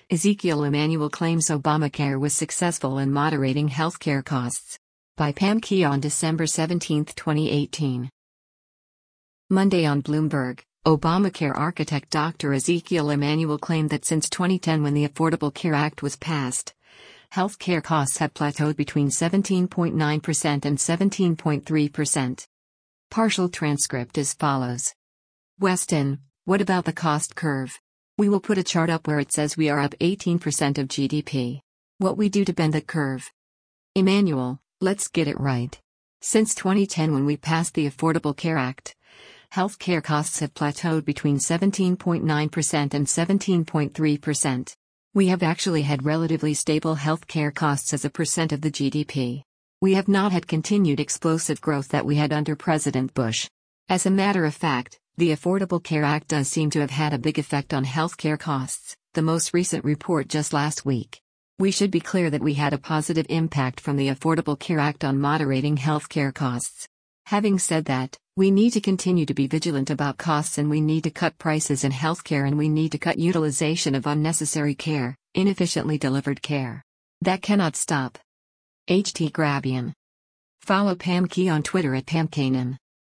Ezekiel Emanuel claims Obamacare was successful in moderating healthcare costs. By Pam Key on December 17, 2018. Monday on Bloomberg, Obamacare architect Dr. Ezekiel Emanuel claimed that since 2010, when the Affordable Care Act was passed, healthcare costs had plateaued between 17.9% and 17.3%. Partial transcript as follows. Weston, what about the cost curve? We will put a chart up where it says we are up 18% of GDP. What we do to bend the curve? Emanuel, let's get it right. Since 2010, when we passed the Affordable Care Act, healthcare costs have plateaued between 17.9% and 17.3%. We have actually had relatively stable healthcare costs as a percent of the GDP. We have not had continued explosive growth that we had under President Bush. As a matter of fact, the Affordable Care Act does seem to have had a big effect on healthcare costs, the most recent report just last week. We should be clear that we had a positive impact from the Affordable Care Act on moderating healthcare costs. Having said that, we need to continue to be vigilant about costs, and we need to cut prices in healthcare, and we need to cut utilization of unnecessary care, inefficiently delivered care. That cannot stop. H.T. Grabian. Follow Pam Key on Twitter at PamKanan.